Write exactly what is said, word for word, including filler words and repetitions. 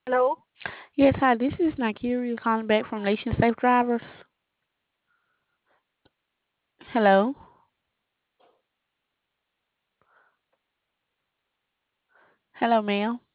Hello. Yes, hi, this is Nigeria calling back from Nation Safe Drivers. Hello. Hello, ma'am.